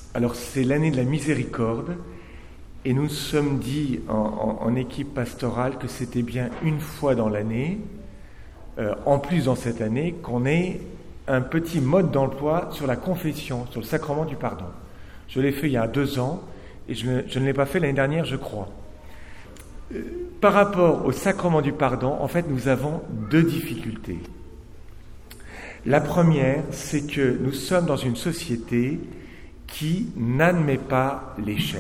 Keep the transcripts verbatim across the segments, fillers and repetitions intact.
Alors c'est l'année de la miséricorde et nous nous sommes dit en, en, en équipe pastorale que c'était bien une fois dans l'année, euh, en plus dans cette année, qu'on ait un petit mode d'emploi sur la confession, sur le sacrement du pardon. Je l'ai fait il y a deux ans et je ne, je ne l'ai pas fait l'année dernière, je crois. Euh, par rapport au sacrement du pardon, en fait, nous avons deux difficultés. La première, c'est que nous sommes dans une société qui n'admet pas l'échec.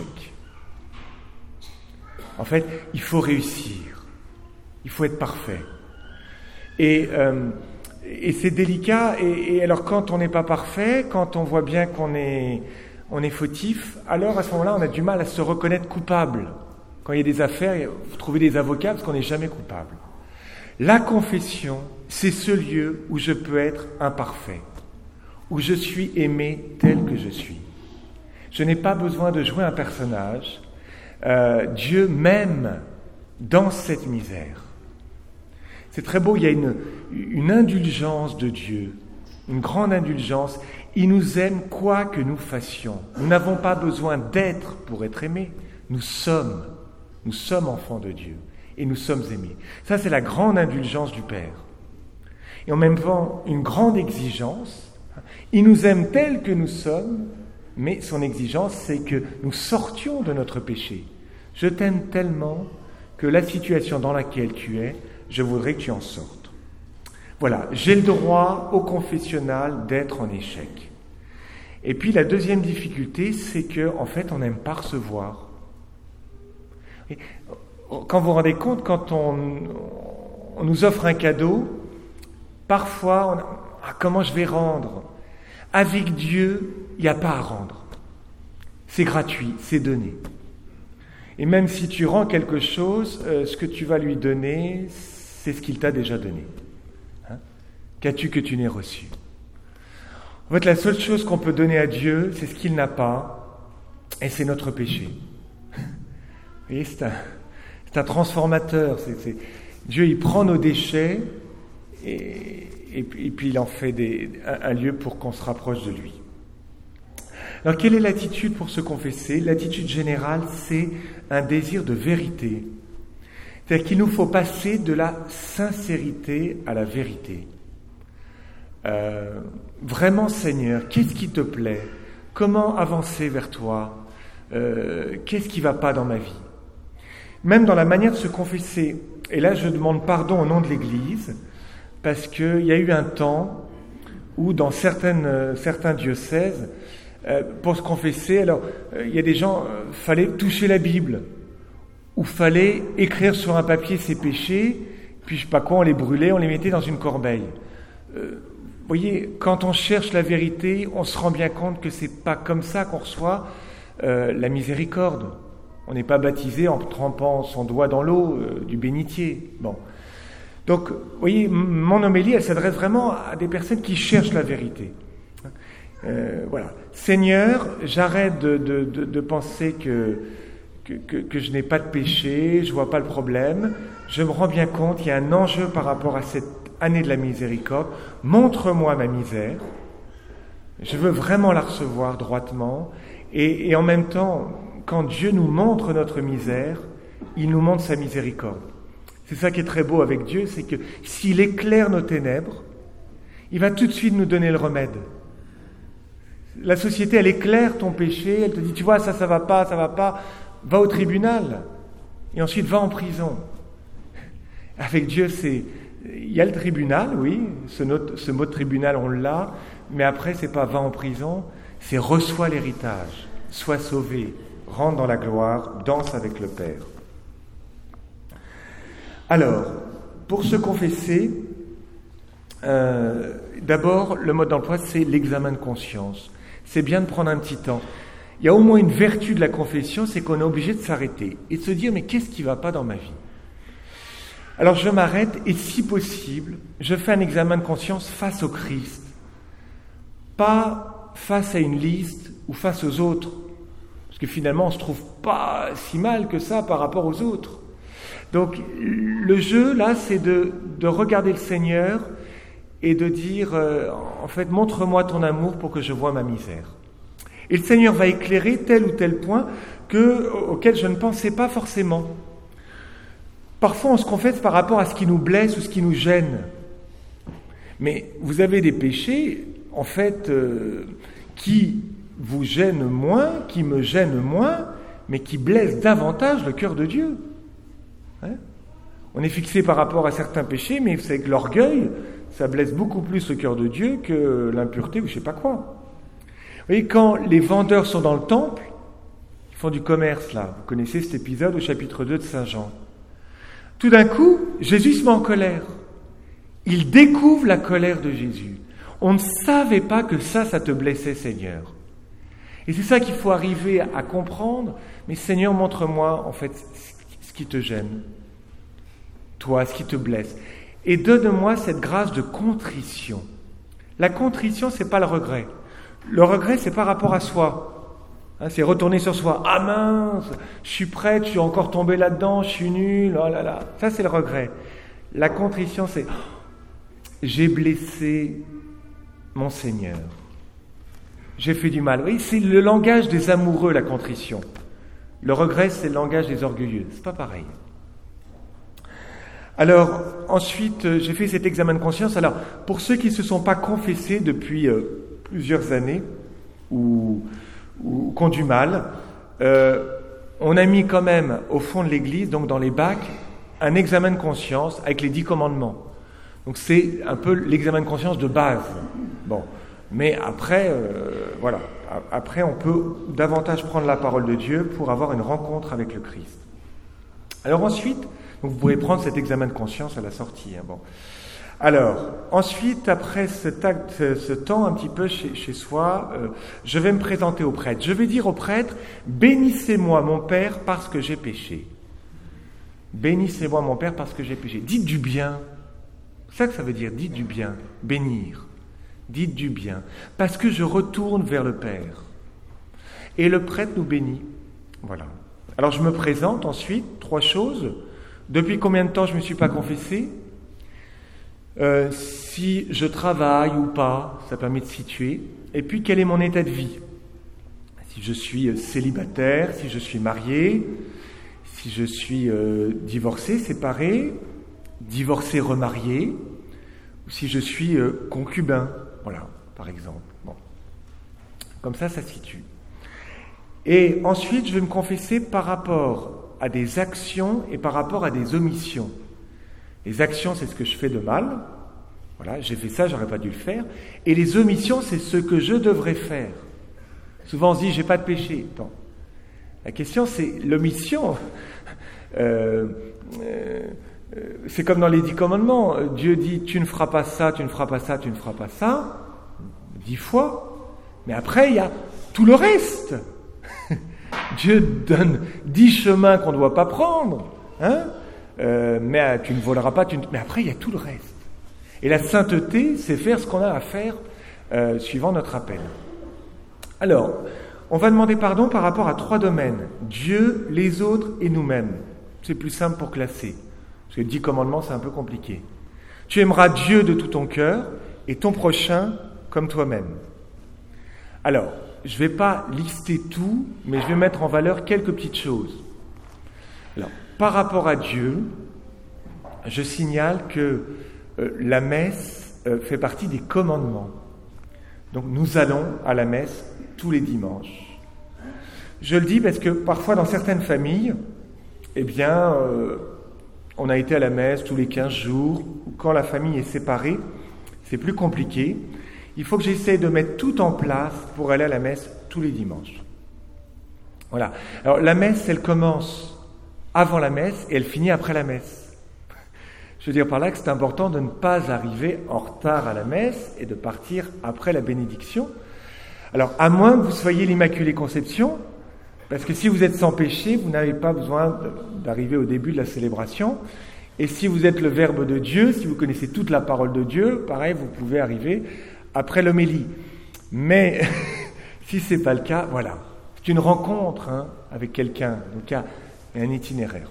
En fait, il faut réussir, il faut être parfait. Et, euh, et c'est délicat, et, et alors quand on n'est pas parfait, quand on voit bien qu'on est, on est fautif, alors à ce moment-là, on a du mal à se reconnaître coupable. Quand il y a des affaires, vous trouvez des avocats parce qu'on n'est jamais coupable. La confession, c'est ce lieu où je peux être imparfait, où je suis aimé tel que je suis. Je n'ai pas besoin de jouer un personnage. Euh, Dieu m'aime dans cette misère. C'est très beau, il y a une, une indulgence de Dieu, une grande indulgence. Il nous aime quoi que nous fassions. Nous n'avons pas besoin d'être pour être aimés. Nous sommes, nous sommes enfants de Dieu et nous sommes aimés. Ça, c'est la grande indulgence du Père. Et en même temps, une grande exigence. Il nous aime tels que nous sommes, mais son exigence, c'est que nous sortions de notre péché. Je t'aime tellement que la situation dans laquelle tu es, je voudrais que tu en sortes. Voilà, j'ai le droit au confessionnal d'être en échec. Et puis la deuxième difficulté, c'est que en fait, on n'aime pas recevoir. Et quand vous vous rendez compte, quand on, on nous offre un cadeau, parfois, on, ah, comment je vais rendre ? Avec Dieu, il n'y a pas à rendre. C'est gratuit, c'est donné. Et même si tu rends quelque chose, euh, ce que tu vas lui donner, c'est ce qu'il t'a déjà donné. Hein ? Qu'as-tu que tu n'aies reçu ? En fait, la seule chose qu'on peut donner à Dieu, c'est ce qu'il n'a pas, et c'est notre péché. Vous voyez, c'est un, c'est un transformateur. C'est, c'est, Dieu, il prend nos déchets, et, et, et puis il en fait des, un, un lieu pour qu'on se rapproche de lui. Alors, quelle est l'attitude pour se confesser ? L'attitude générale, c'est un désir de vérité. C'est-à-dire qu'il nous faut passer de la sincérité à la vérité. Euh, vraiment, Seigneur, qu'est-ce qui te plaît ? Comment avancer vers toi ? euh, Qu'est-ce qui ne va pas dans ma vie ? Même dans la manière de se confesser. Et là, je demande pardon au nom de l'Église, parce qu'il y a eu un temps où, dans certaines, euh, certains diocèses, Euh, pour se confesser, alors il euh, y a des gens, euh, fallait toucher la Bible, ou fallait écrire sur un papier ses péchés, puis je sais pas quoi, on les brûlait, on les mettait dans une corbeille. Euh, vous voyez, quand on cherche la vérité, on se rend bien compte que c'est pas comme ça qu'on reçoit euh, la miséricorde. On n'est pas baptisé en trempant son doigt dans l'eau euh, du bénitier. Bon. Donc, vous voyez, mon homélie, elle s'adresse vraiment à des personnes qui cherchent la vérité. Euh, voilà. Seigneur, j'arrête de, de, de, de penser que, que, que, que je n'ai pas de péché, je vois pas le problème. Je me rends bien compte qu'il y a un enjeu par rapport à cette année de la miséricorde. Montre-moi ma misère. Je veux vraiment la recevoir droitement. Et, et en même temps, quand Dieu nous montre notre misère, il nous montre sa miséricorde. C'est ça qui est très beau avec Dieu, c'est que s'il éclaire nos ténèbres, il va tout de suite nous donner le remède. La société, elle éclaire ton péché, elle te dit, tu vois, ça, ça va pas, ça va pas, va au tribunal, et ensuite va en prison. Avec Dieu, c'est, il y a le tribunal, oui, ce, note, ce mot de tribunal, on l'a, mais après, c'est pas va en prison, c'est reçois l'héritage, sois sauvé, rentre dans la gloire, danse avec le Père. Alors, pour se confesser, euh, d'abord, le mode d'emploi, c'est l'examen de conscience. C'est bien de prendre un petit temps. Il y a au moins une vertu de la confession, c'est qu'on est obligé de s'arrêter et de se dire, mais qu'est-ce qui ne va pas dans ma vie ? Alors je m'arrête et si possible, je fais un examen de conscience face au Christ. Pas face à une liste ou face aux autres. Parce que finalement, on ne se trouve pas si mal que ça par rapport aux autres. Donc le jeu, là, c'est de, de regarder le Seigneur et de dire, euh, en fait, montre-moi ton amour pour que je voie ma misère. Et le Seigneur va éclairer tel ou tel point que, auquel je ne pensais pas forcément. Parfois, on se confesse par rapport à ce qui nous blesse ou ce qui nous gêne. Mais vous avez des péchés, en fait, euh, qui vous gênent moins, qui me gênent moins, mais qui blessent davantage le cœur de Dieu. Hein? On est fixé par rapport à certains péchés, mais vous savez que l'orgueil, ça blesse beaucoup plus le cœur de Dieu que l'impureté ou je ne sais pas quoi. Vous voyez, quand les vendeurs sont dans le temple, ils font du commerce, là. Vous connaissez cet épisode au chapitre deux de Saint Jean. Tout d'un coup, Jésus se met en colère. Il découvre la colère de Jésus. On ne savait pas que ça, ça te blessait, Seigneur. Et c'est ça qu'il faut arriver à comprendre. Mais Seigneur, montre-moi, en fait, ce qui te gêne. Toi, ce qui te blesse. Et donne-moi cette grâce de contrition. La contrition, c'est pas le regret. Le regret, c'est par rapport à soi. Hein, c'est retourner sur soi. Ah mince, je suis prête, je suis encore tombé là-dedans, je suis nul, oh là là. Ça, c'est le regret. La contrition, c'est oh, j'ai blessé mon Seigneur. J'ai fait du mal. Oui, c'est le langage des amoureux, la contrition. Le regret, c'est le langage des orgueilleux. C'est pas pareil. Alors, ensuite, j'ai fait cet examen de conscience. Alors, pour ceux qui ne se sont pas confessés depuis euh, plusieurs années, ou ou qui ont du mal, euh, on a mis quand même au fond de l'église, donc dans les bacs, un examen de conscience avec les dix commandements. Donc c'est un peu l'examen de conscience de base. Bon, mais après, euh, voilà, après on peut davantage prendre la parole de Dieu pour avoir une rencontre avec le Christ. Alors ensuite, donc vous pourrez prendre cet examen de conscience à la sortie. Hein, bon. Alors, ensuite, après cet acte, ce temps un petit peu chez, chez soi, euh, je vais me présenter au prêtre. Je vais dire au prêtre, bénissez-moi mon Père parce que j'ai péché. Bénissez-moi mon Père parce que j'ai péché. Dites du bien. C'est ça que ça veut dire, dites du bien. Bénir. Dites du bien. Parce que je retourne vers le Père. Et le prêtre nous bénit. Voilà. Alors je me présente ensuite, trois choses. Depuis combien de temps je ne me suis pas confessé ? Euh, si je travaille ou pas, ça permet de situer. Et puis, quel est mon état de vie ? Si je suis célibataire, si je suis marié, si je suis euh, divorcé, séparé, divorcé, remarié, ou si je suis euh, concubin, voilà, par exemple. Bon. Comme ça, ça situe. Et ensuite, je vais me confesser par rapport à des actions et par rapport à des omissions. Les actions, c'est ce que je fais de mal. Voilà, j'ai fait ça, j'aurais pas dû le faire. Et les omissions, c'est ce que je devrais faire. Souvent, on se dit, j'ai pas de péché. Non. La question, c'est l'omission. Euh, euh, c'est comme dans les dix commandements. Dieu dit, tu ne feras pas ça, tu ne feras pas ça, tu ne feras pas ça. Dix fois. Mais après, il y a tout le reste. Dieu donne dix chemins qu'on ne doit pas prendre. Hein? Euh, mais tu ne voleras pas, tu ne... mais après il y a tout le reste. Et la sainteté, c'est faire ce qu'on a à faire euh, suivant notre appel. Alors, on va demander pardon par rapport à trois domaines. Dieu, les autres et nous-mêmes. C'est plus simple pour classer. Parce que dix commandements, c'est un peu compliqué. Tu aimeras Dieu de tout ton cœur et ton prochain comme toi-même. Alors, je ne vais pas lister tout, mais je vais mettre en valeur quelques petites choses. Alors, par rapport à Dieu, je signale que euh, la messe euh, fait partie des commandements. Donc nous allons à la messe tous les dimanches. Je le dis parce que parfois dans certaines familles, eh bien, euh, on a été à la messe tous les quinze jours, ou quand la famille est séparée, c'est plus compliqué. Il faut que j'essaie de mettre tout en place pour aller à la messe tous les dimanches. Voilà. Alors la messe, elle commence avant la messe et elle finit après la messe. Je veux dire par là que c'est important de ne pas arriver en retard à la messe et de partir après la bénédiction. Alors, à moins que vous soyez l'Immaculée Conception, parce que si vous êtes sans péché, vous n'avez pas besoin d'arriver au début de la célébration. Et si vous êtes le Verbe de Dieu, si vous connaissez toute la parole de Dieu, pareil, vous pouvez arriver après l'homélie. Mais si c'est pas le cas, voilà. C'est une rencontre hein, avec quelqu'un. Donc, il y a un itinéraire.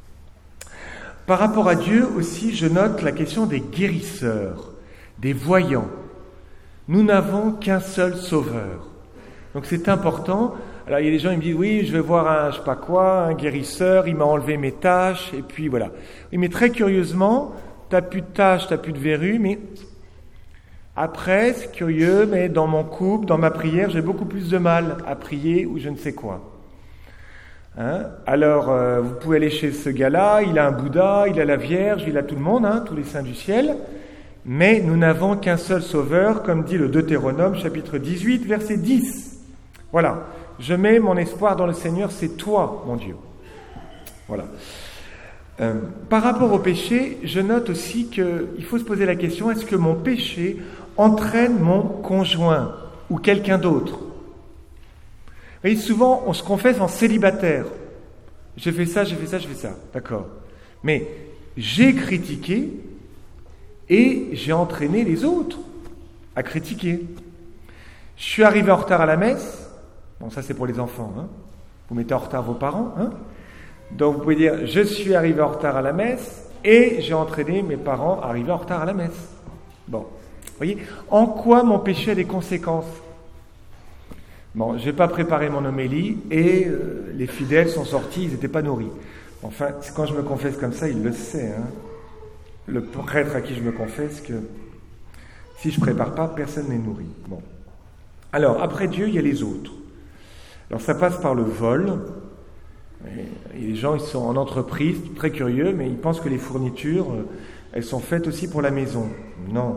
Par rapport à Dieu aussi, je note la question des guérisseurs, des voyants. Nous n'avons qu'un seul sauveur. Donc c'est important. Alors il y a des gens qui me disent, oui, je vais voir un, je sais pas quoi, un guérisseur, il m'a enlevé mes taches, et puis voilà. Oui, mais très curieusement, t'as plus de taches, t'as plus de verrues, mais après, c'est curieux, mais dans mon couple, dans ma prière, j'ai beaucoup plus de mal à prier ou je ne sais quoi. Hein? Alors, euh, vous pouvez aller chez ce gars-là, il a un Bouddha, il a la Vierge, il a tout le monde, hein, tous les saints du ciel, mais nous n'avons qu'un seul sauveur, comme dit le Deutéronome, chapitre dix-huit, verset dix. Voilà, je mets mon espoir dans le Seigneur, c'est toi, mon Dieu. Voilà. Euh, par rapport au péché, je note aussi qu'il faut se poser la question, est-ce que mon péché entraîne mon conjoint ou quelqu'un d'autre? Vous voyez, souvent, on se confesse en célibataire. J'ai fait ça, j'ai fait ça, j'ai fait ça. D'accord. Mais j'ai critiqué et j'ai entraîné les autres à critiquer. Je suis arrivé en retard à la messe. Bon, ça c'est pour les enfants. Hein. Vous mettez en retard vos parents. Hein. Donc vous pouvez dire, je suis arrivé en retard à la messe et j'ai entraîné mes parents à arriver en retard à la messe. Bon. Vous voyez, en quoi mon péché a des conséquences? Bon, je n'ai pas préparé mon homélie et euh, les fidèles sont sortis, ils n'étaient pas nourris. Enfin, quand je me confesse comme ça, il le sait. Hein. Le prêtre à qui je me confesse que si je ne prépare pas, personne n'est nourri. Bon. Alors, après Dieu, il y a les autres. Alors, ça passe par le vol. Et les gens, ils sont en entreprise, très curieux, mais ils pensent que les fournitures, euh, elles sont faites aussi pour la maison. Non.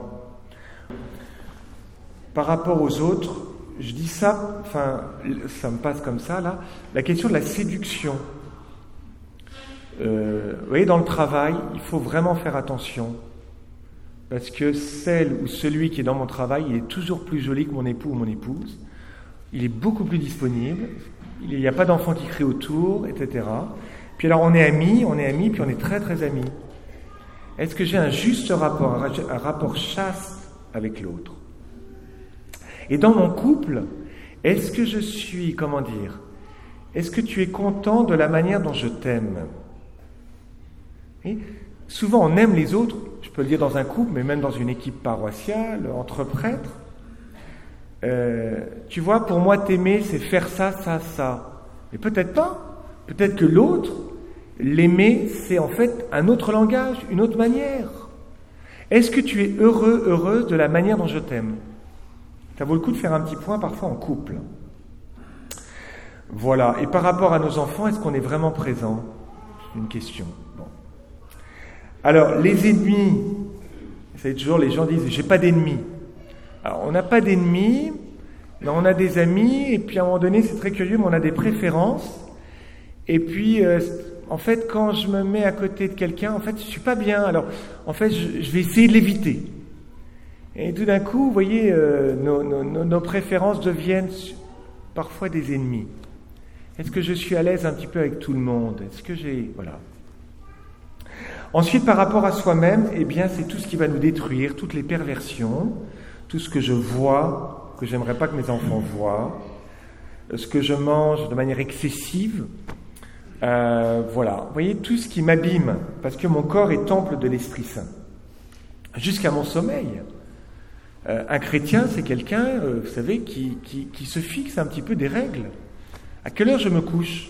Par rapport aux autres, je dis ça, enfin, ça me passe comme ça, là, la question de la séduction. Euh, vous voyez, dans le travail, il faut vraiment faire attention. Parce que celle ou celui qui est dans mon travail, il est toujours plus joli que mon époux ou mon épouse. Il est beaucoup plus disponible. Il n'y a pas d'enfants qui crient autour, et cetera. Puis alors, on est amis, on est amis, puis on est très très amis. Est-ce que j'ai un juste rapport, un rapport chaste avec l'autre? Et dans mon couple, est-ce que je suis, comment dire, est-ce que tu es content de la manière dont je t'aime? Et souvent, on aime les autres, je peux le dire dans un couple, mais même dans une équipe paroissiale, entre prêtres. Euh, tu vois, pour moi, t'aimer, c'est faire ça, ça, ça. Mais peut-être pas. Peut-être que l'autre, l'aimer, c'est en fait un autre langage, une autre manière. Est-ce que tu es heureux, heureuse de la manière dont je t'aime? Ça vaut le coup de faire un petit point parfois en couple. Voilà. Et par rapport à nos enfants, est-ce qu'on est vraiment présent? C'est une question. Bon. Alors, les ennemis, c'est toujours, les gens disent, j'ai pas d'ennemis. Alors, on n'a pas d'ennemis, mais on a des amis, et puis à un moment donné, c'est très curieux, mais on a des préférences. Et puis, euh, en fait, quand je me mets à côté de quelqu'un, en fait, je suis pas bien. Alors, en fait, je, je vais essayer de l'éviter. Et tout d'un coup, vous voyez, euh, nos, nos, nos préférences deviennent parfois des ennemis. Est-ce que je suis à l'aise un petit peu avec tout le monde? Est-ce que j'ai... Voilà. Ensuite, par rapport à soi-même, eh bien, c'est tout ce qui va nous détruire, toutes les perversions, tout ce que je vois, que j'aimerais pas que mes enfants voient, ce que je mange de manière excessive, euh, voilà. Vous voyez, tout ce qui m'abîme, parce que mon corps est temple de l'Esprit Saint. Jusqu'à mon sommeil. Euh, un chrétien, c'est quelqu'un, euh, vous savez, qui, qui, qui se fixe un petit peu des règles. À quelle heure je me couche?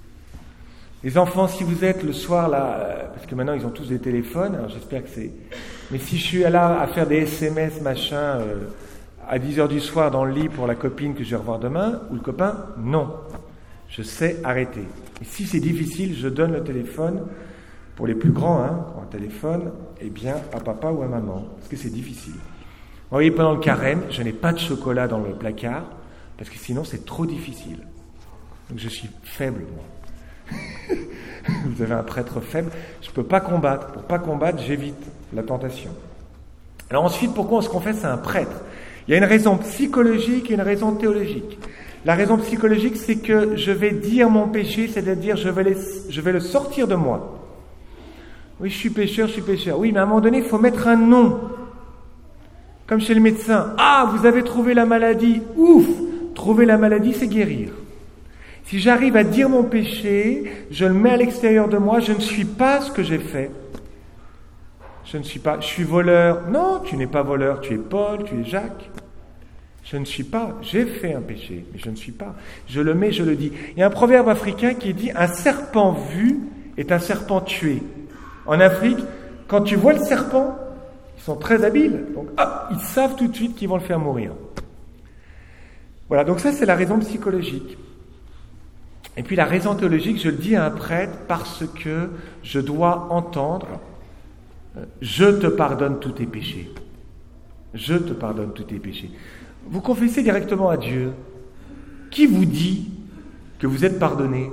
Les enfants, si vous êtes le soir là, euh, parce que maintenant ils ont tous des téléphones, alors j'espère que c'est... Mais si je suis là à faire des S M S, machin, euh, à dix heures du soir dans le lit pour la copine que je vais revoir demain, ou le copain, non. Je sais arrêter. Et si c'est difficile, je donne le téléphone, pour les plus grands, hein, un téléphone, eh bien, à papa ou à maman, parce que c'est difficile. Vous voyez, pendant le carême, je n'ai pas de chocolat dans le placard, parce que sinon c'est trop difficile. Donc je suis faible, moi. Vous avez un prêtre faible, je ne peux pas combattre. Pour ne pas combattre, j'évite la tentation. Alors ensuite, pourquoi on se confesse à un prêtre? Il y a une raison psychologique et une raison théologique. La raison psychologique, c'est que je vais dire mon péché, c'est-à-dire je vais, les, je vais le sortir de moi. Oui, je suis pécheur, je suis pécheur. Oui, mais à un moment donné, il faut mettre un nom. Comme chez le médecin. Ah, vous avez trouvé la maladie. Ouf! Trouver la maladie, c'est guérir. Si j'arrive à dire mon péché, je le mets à l'extérieur de moi, je ne suis pas ce que j'ai fait. Je ne suis pas, je suis voleur. Non, tu n'es pas voleur, tu es Paul, tu es Jacques. Je ne suis pas, j'ai fait un péché, mais je ne suis pas. Je le mets, je le dis. Il y a un proverbe africain qui dit « Un serpent vu est un serpent tué ». En Afrique, quand tu vois le serpent, ils sont très habiles. Donc, ah, ils savent tout de suite qu'ils vont le faire mourir. Voilà, donc ça c'est la raison psychologique. Et puis la raison théologique, je le dis à un prêtre parce que je dois entendre « Je te pardonne tous tes péchés ». Je te pardonne tous tes péchés. Vous confessez directement à Dieu. Qui vous dit que vous êtes pardonné?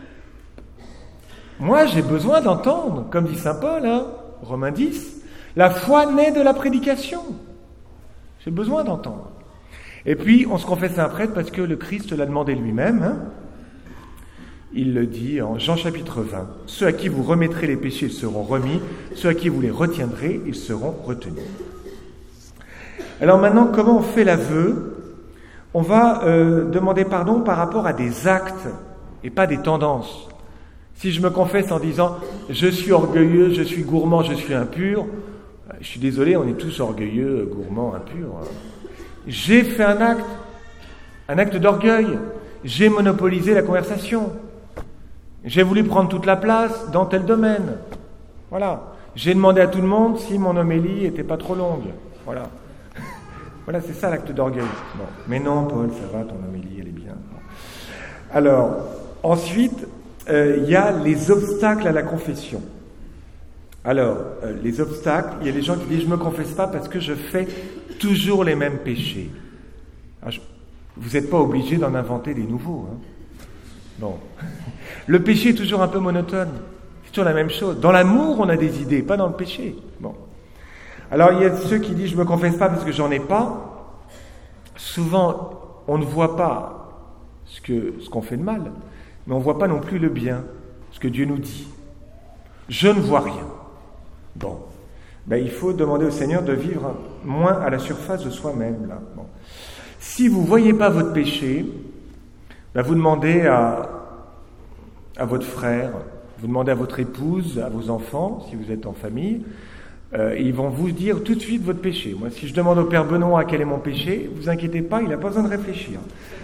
Moi, j'ai besoin d'entendre, comme dit saint Paul, hein, Romains dix, la foi naît de la prédication. J'ai besoin d'entendre. Et puis, on se confesse à un prêtre parce que le Christ l'a demandé lui-même. Hein. Il le dit en Jean chapitre vingt. Ceux à qui vous remettrez les péchés seront remis, ceux à qui vous les retiendrez, ils seront retenus. Alors maintenant, comment on fait l'aveu? On va euh, demander pardon par rapport à des actes et pas des tendances. Si je me confesse en disant « je suis orgueilleux, je suis gourmand, je suis impur », je suis désolé, on est tous orgueilleux, gourmands, impurs. J'ai fait un acte, un acte d'orgueil. J'ai monopolisé la conversation. J'ai voulu prendre toute la place dans tel domaine. Voilà. J'ai demandé à tout le monde si mon homélie était pas trop longue. Voilà. Voilà, c'est ça l'acte d'orgueil. Bon. Mais non, Paul, ça va, ton homélie, elle est bien. Bon. Alors, ensuite, il euh, y a les obstacles à la confession. Alors, euh, les obstacles, il y a des gens qui disent « je ne me confesse pas parce que je fais toujours les mêmes péchés ». Je, vous n'êtes pas obligé d'en inventer des nouveaux. Hein. Bon. Le péché est toujours un peu monotone. C'est toujours la même chose. Dans l'amour, on a des idées, pas dans le péché. Bon. Alors, il y a ceux qui disent « je ne me confesse pas parce que j'en ai pas ». Souvent, on ne voit pas ce, que, ce qu'on fait de mal, mais on ne voit pas non plus le bien, ce que Dieu nous dit. Je ne vois rien. Bon. Ben, il faut demander au Seigneur de vivre moins à la surface de soi-même. Là. Bon. Si vous ne voyez pas votre péché, ben, vous demandez à, à votre frère, vous demandez à votre épouse, à vos enfants, si vous êtes en famille, Euh, ils vont vous dire tout de suite votre péché. Moi, si je demande au Père Benoît quel est mon péché, vous inquiétez pas, il n'a pas besoin de réfléchir.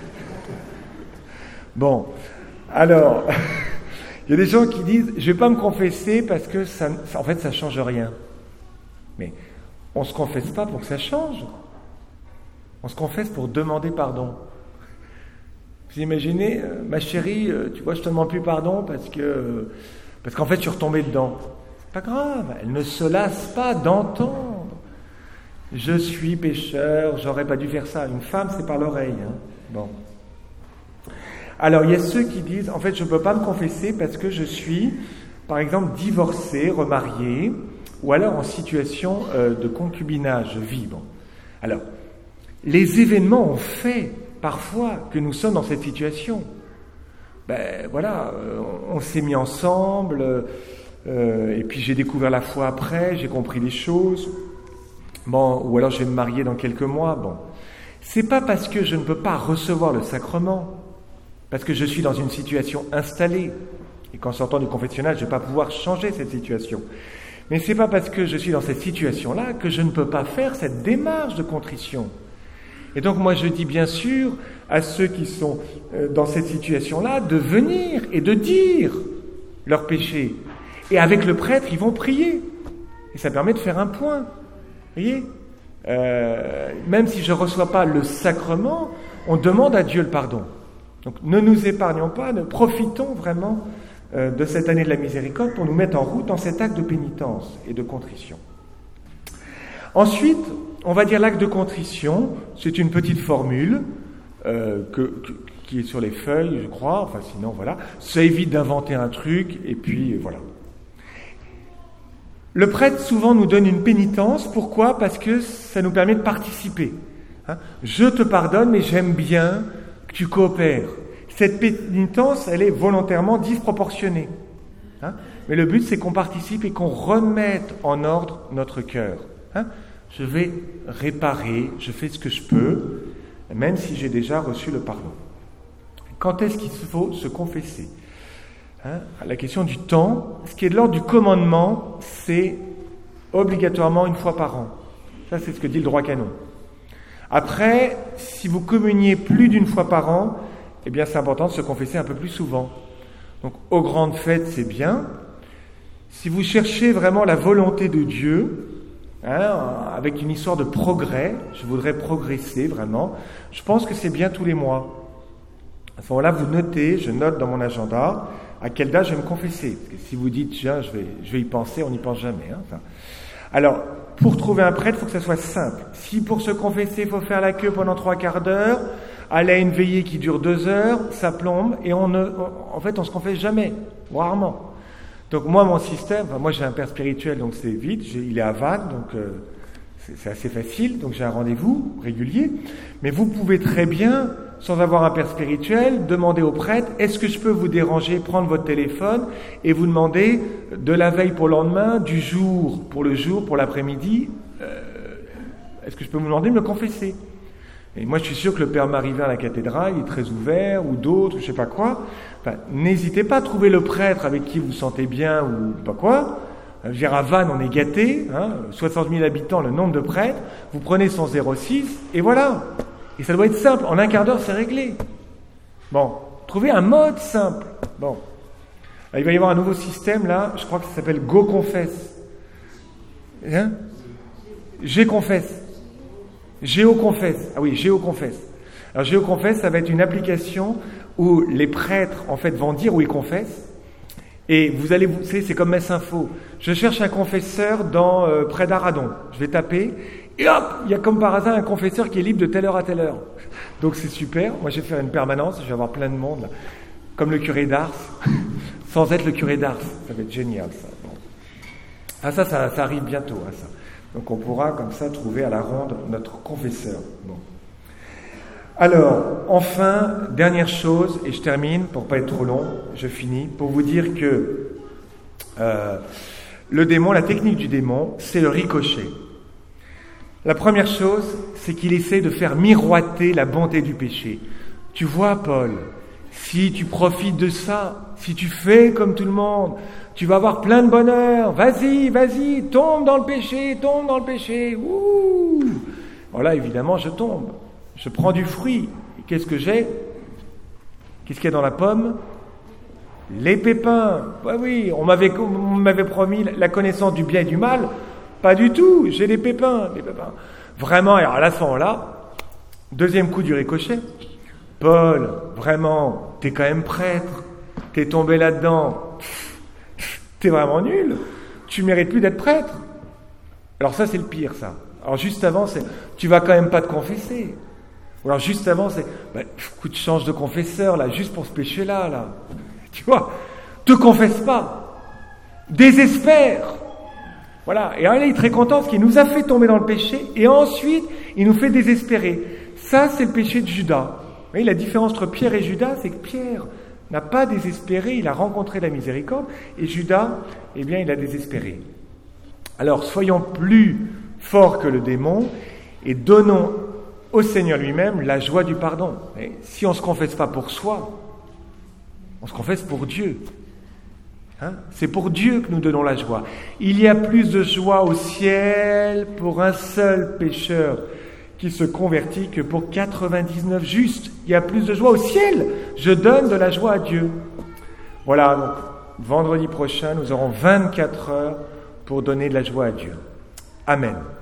Bon, alors, il y a des gens qui disent, je ne vais pas me confesser parce que ça, en fait, ça ne change rien. Mais on ne se confesse pas pour que ça change. On se confesse pour demander pardon. Vous imaginez, euh, ma chérie, euh, tu vois, je te demande plus pardon parce que, euh, parce qu'en fait, je suis retombé dedans. Pas grave, elle ne se lasse pas d'entendre. Je suis pécheur, j'aurais pas dû faire ça. Une femme, c'est par l'oreille. Hein. Bon. Alors, il y a ceux qui disent, en fait, je ne peux pas me confesser parce que je suis, par exemple, divorcé, remarié, ou alors en situation euh, de concubinage, je vis. Bon. Alors, les événements ont fait parfois que nous sommes dans cette situation. Ben voilà, euh, on s'est mis ensemble. Euh, Euh, et puis j'ai découvert la foi après, j'ai compris les choses. Bon, ou alors je vais me marier dans quelques mois. Bon, c'est pas parce que je ne peux pas recevoir le sacrement, parce que je suis dans une situation installée, et qu'en sortant du confessionnal, je ne vais pas pouvoir changer cette situation. Mais c'est pas parce que je suis dans cette situation-là que je ne peux pas faire cette démarche de contrition. Et donc moi je dis bien sûr à ceux qui sont euh, dans cette situation-là de venir et de dire leurs péchés. Et avec le prêtre, ils vont prier. Et ça permet de faire un point. Vous voyez euh, même si je ne reçois pas le sacrement, on demande à Dieu le pardon. Donc ne nous épargnons pas, ne profitons vraiment euh, de cette année de la miséricorde pour nous mettre en route dans cet acte de pénitence et de contrition. Ensuite, on va dire l'acte de contrition, c'est une petite formule euh, que, que, qui est sur les feuilles, je crois, enfin sinon voilà, ça évite d'inventer un truc, et puis voilà. Le prêtre souvent nous donne une pénitence, pourquoi ? Parce que ça nous permet de participer. Hein ? Je te pardonne, mais j'aime bien que tu coopères. Cette pénitence, elle est volontairement disproportionnée. Hein ? Mais le but, c'est qu'on participe et qu'on remette en ordre notre cœur. Hein ? Je vais réparer, je fais ce que je peux, même si j'ai déjà reçu le pardon. Quand est-ce qu'il faut se confesser ? Hein, la question du temps, ce qui est de l'ordre du commandement, c'est obligatoirement une fois par an. Ça, c'est ce que dit le droit canon. Après, si vous communiez plus d'une fois par an, eh bien c'est important de se confesser un peu plus souvent. Donc aux grandes fêtes, c'est bien. Si vous cherchez vraiment la volonté de Dieu, hein, avec une histoire de progrès, je voudrais progresser vraiment, je pense que c'est bien tous les mois. À ce moment-là, vous notez, je note dans mon agenda, à quelle date je vais me confesser. Parce que si vous dites, tiens, je vais, je vais y penser, on n'y pense jamais. Hein, ça. Alors, pour trouver un prêtre, il faut que ça soit simple. Si pour se confesser, il faut faire la queue pendant trois quarts d'heure, aller à une veillée qui dure deux heures, ça plombe, et on ne, on, en fait, on se confesse jamais, ou rarement. Donc moi, mon système, enfin, moi j'ai un père spirituel, donc c'est vite, j'ai, il est à Vannes, donc euh, c'est, c'est assez facile, donc j'ai un rendez-vous régulier. Mais vous pouvez très bien, sans avoir un père spirituel, demander au prêtre, est-ce que je peux vous déranger, prendre votre téléphone et vous demander de la veille pour le lendemain, du jour pour le jour, pour l'après-midi, euh, est-ce que je peux vous demander de me confesser ? Et moi, je suis sûr que le père Marivin à la cathédrale, il est très ouvert, ou d'autres, je sais pas quoi. Enfin, n'hésitez pas à trouver le prêtre avec qui vous vous sentez bien, ou pas quoi. Je veux dire, à Vannes, on est gâtés, hein, soixante mille habitants, le nombre de prêtres. Vous prenez son zéro six, et voilà. Et ça doit être simple. En un quart d'heure, c'est réglé. Bon, trouvez un mode simple. Bon. Alors, il va y avoir un nouveau système, là, je crois que ça s'appelle Go Confesse. Hein ? G Confesse. Géoconfesse. Ah oui, Géoconfesse. Alors Géoconfesse, ça va être une application où les prêtres, en fait, vont dire où ils confessent. Et vous allez, vous savez, c'est comme Messe Info. Je cherche un confesseur dans euh, près d'Aradon. Je vais taper. Et hop, il y a comme par hasard un confesseur qui est libre de telle heure à telle heure. Donc c'est super. Moi, je vais faire une permanence. Je vais avoir plein de monde, là. Comme le curé d'Ars. Sans être le curé d'Ars. Ça va être génial, ça. Bon. Ah, ça, ça, ça arrive bientôt, hein, ça. Donc on pourra comme ça trouver à la ronde notre confesseur. Bon. Alors, enfin, dernière chose, et je termine pour pas être trop long, je finis, pour vous dire que euh, le démon, la technique du démon, c'est le ricochet. La première chose, c'est qu'il essaie de faire miroiter la bonté du péché. Tu vois, Paul, si tu profites de ça, si tu fais comme tout le monde, tu vas avoir plein de bonheur. Vas-y, vas-y, tombe dans le péché, tombe dans le péché. Ouh. Alors là, évidemment, je tombe. Je prends du fruit. Et qu'est-ce que j'ai ? Qu'est-ce qu'il y a dans la pomme ? Les pépins. Bah oui, on m'avait, on m'avait promis la connaissance du bien et du mal. Pas du tout. J'ai des pépins, des pépins. Vraiment, alors à ce moment-là, deuxième coup du ricochet. Paul, vraiment, t'es quand même prêtre. T'es tombé là-dedans. T'es vraiment nul, tu mérites plus d'être prêtre. Alors ça, c'est le pire, ça. Alors juste avant, c'est, tu vas quand même pas te confesser. Ou alors juste avant, c'est, bah, écoute, change de confesseur, là, juste pour ce péché-là, là. Tu vois, te confesse pas. Désespère. Voilà. Et alors là, il est très content parce qu'il nous a fait tomber dans le péché et ensuite, il nous fait désespérer. Ça, c'est le péché de Judas. Vous voyez, la différence entre Pierre et Judas, c'est que Pierre n'a pas désespéré, il a rencontré la miséricorde, et Judas, eh bien, il a désespéré. Alors, soyons plus forts que le démon, et donnons au Seigneur lui-même la joie du pardon. Et si on ne se confesse pas pour soi, on se confesse pour Dieu. Hein ? C'est pour Dieu que nous donnons la joie. Il y a plus de joie au ciel pour un seul pécheur qui se convertit que pour quatre-vingt-dix-neuf justes. Il y a plus de joie au ciel. Je donne de la joie à Dieu. Voilà, donc vendredi prochain, nous aurons vingt-quatre heures pour donner de la joie à Dieu. Amen.